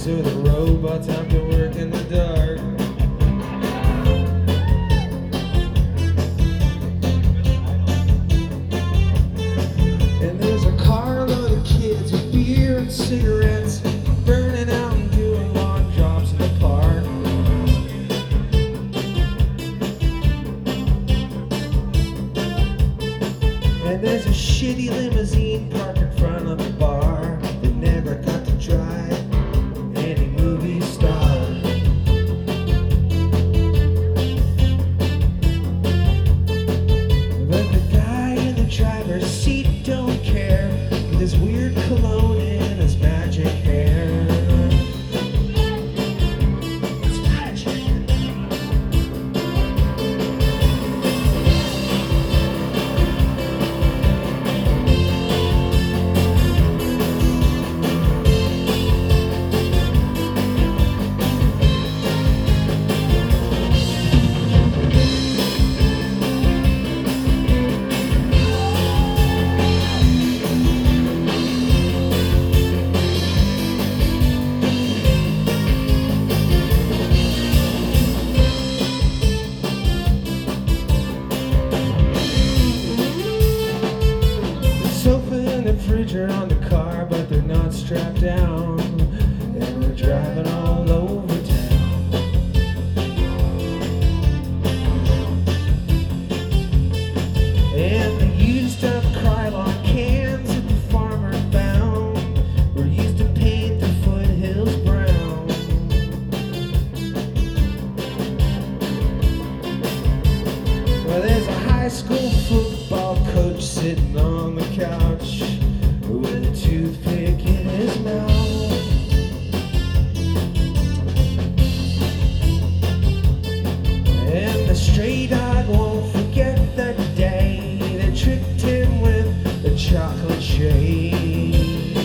so the robots have to work in the dark. And there's a carload of kids with beer and cigarettes burning out and doing long jobs in the park. And there's a shitty limousine parked in front of the bar that never got to drive any movie star. But the guy in the driver's seat don't care, with his weird cologne and his magic hair. It's magic. Fridge are on the car, but they're not strapped down, and we're driving all over town. And the used up Krylon cans that the farmer found were used to paint the foothills brown. Well, there's a high school football coach sitting on the couch with a toothpick in his mouth. And the stray dog won't forget the day they tricked him with the chocolate shade.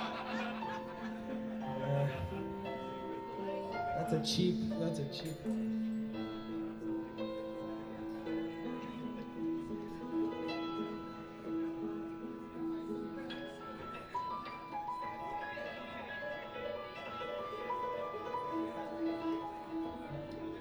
That's a cheap